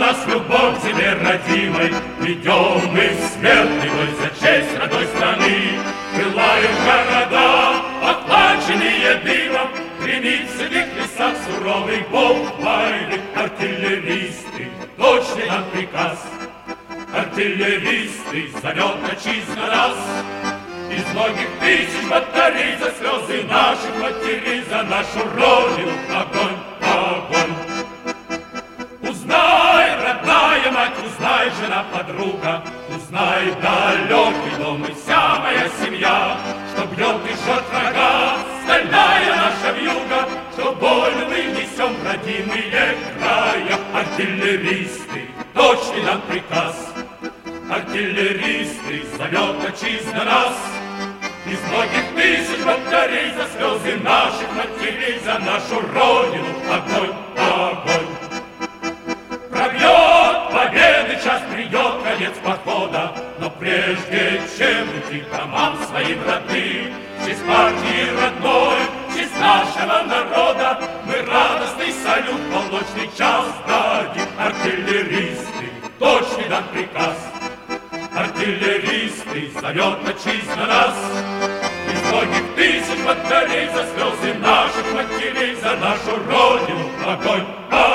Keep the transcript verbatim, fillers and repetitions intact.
нас любовь к земле родимой, ведем мы смертный бой за честь родной страны. Пылают города, охваченные дымом, гремит в сырых лесах суровый бог войны. Артиллеристы, точный нам приказ, артиллеристы, зовет отчизна нас. Из многих тысяч батарей за слезы наших матерей, за нашу родину огонь, огонь. Узнай, родная мать, узнай, жена, подруга, узнай, далекий дом и вся моя семья, что бьет и жжет врага стальная наша вьюга, что боль мы несем в родимые края. Артиллеристы, точный нам приказ, артиллеристы, зовет отчизна нас. Из многих тысяч батарей за слезы наших матерей, за нашу родину огонь, огонь. Пробьет победы час, придет конец похода, но прежде чем уйти к домам своим родным, в честь партии родной, в честь нашего народа, мы радостный салют в полночный час дадим. Артиллеристы, точный дан приказ, артиллеристы, зовет отчизна нас. Из многих тысяч батарей за слезы наших матерей, за нашу родину огонь.